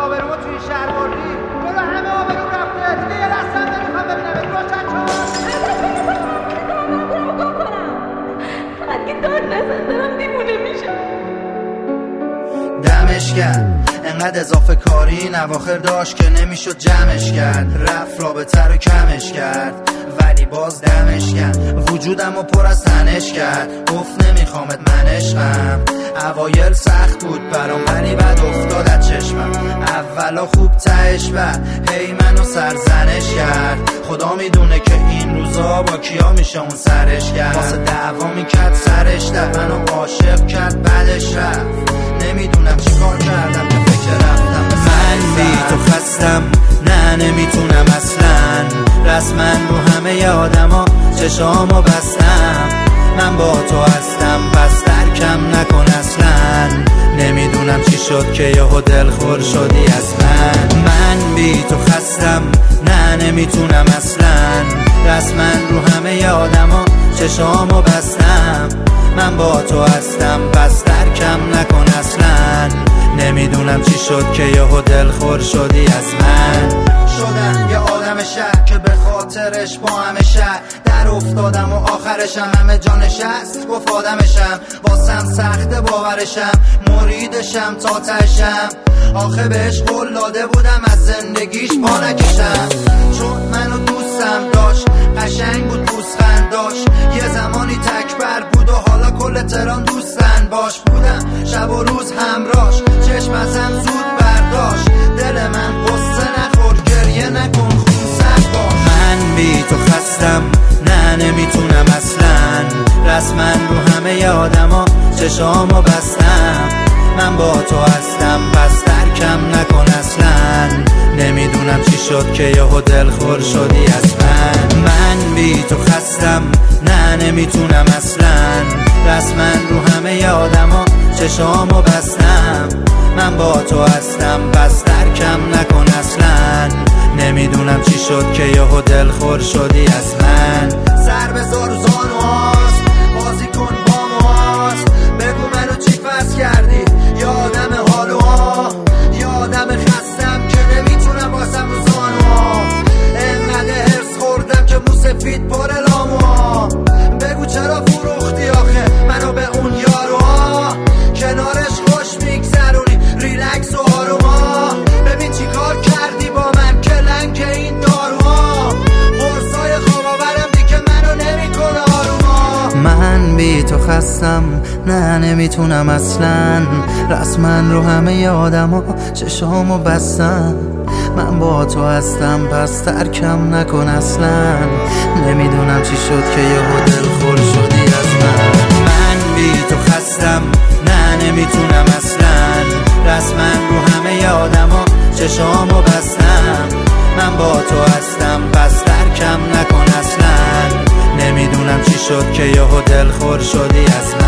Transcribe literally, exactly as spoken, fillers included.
آبرومو توی شهر بردی. جلو همه آبروم رفته. دیگه یه دستم نمیخوام ببینم روشن شد. فقط که دار نزن دارم دیوونه میشم. دمش کرد انقدر اضافه کاری این اواخر داشت که نمیشد جمعش کرد. رفت رابطه رو کمش کرد ولی باز دمش کرد. وجودم رو پر از تنش کرد. گفت نمیخوامت من عشقم. اوایل سخت بود برام ولی بعد افتاد از چشمم. اولا خوب تهش بعد هی منو سرزنش کرد. خدا میدونه که این روزا با کیا میشه اون سرش کرد. واسه دعوا میکرد سرش در منو عاشق کرد بعدش رفت. نمیدونم چی کار کردم که فکر رفتم. من بی تو خستم نه نمیتونم اصلا. رسما رو همه آدما چشامو بستم. من با تو هستم پس ترکم نکن اصلا. نمیدونم چی شد که یهو دلخور شدی از من. من بی تو خستم نه نمیتونم اصلا. رسما رو همه آدما چشامو بستم. من با تو هستم پس ترکم نکن اصلا. نمیدونم چی شد که یهو دلخور شدی از من. شدم یه آدم شهر که به خاطرش با همه شهر در افتادم و آخرشم همه جانش هست. گفت آدمشم واسم سخت باورشم. مریدشم تا تشم. آخه بهش قول داده بودم از زندگیش پا نکشم. چون منو دوستم داشت قشنگ بود پوزخند داشت. یه زمانی تکبر بود و حالا کل تهران دوستن باش بودم. شب و روز همراش چشم ازم زود برداشت. دل من قصه نخور گریه نکن خون سر باش. من بی تو خستم نه نمیتونم اصلا. رسما رو همه آدما چشامو بستم. من با تو هستم پس ترکم نکن اصلا. نمیدونم چی شد که یهو دلخور شدی از من. من بی تو خستم نه نمیتونم اصلا. رسما رو همه آدما چشامو بستم. من با تو هستم پس ترکم نکن اصلا. نمیدونم چی شد که یهو دلخور شدی از من. سر بذار رو زانوهاست بازی کن با موهاست. بگو منو چی فس کردی یا آدم حالوها یا آدم خستم که نمیتونم باسم رو زانوها. انقدر هرس خوردم که موسفید پر لاموها. بگو چرا فروختی آخه منو به اون یاروها. کنارش خوش میگذرونی ریلکس و آروما. ببین چی کار کردی با من که لنگ این داروها. قرصای خواب آورم دیگه منو نمیکنه آروما. من بی تو خستم نه نمیتونم اصلا. رسما رو همه آدما چشامو بستم. من با تو هستم پس ترکم نکن اصلا. نمیدونم چی شد که یهو دلخور شدی از من. من بی تو خستم نه نمیتونم اصلا. رسما رو همه آدما چشامو بستم. من با تو هستم پس ترکم نکن اصلا. نمیدونم چی شد که یهو دلخور شدی از من.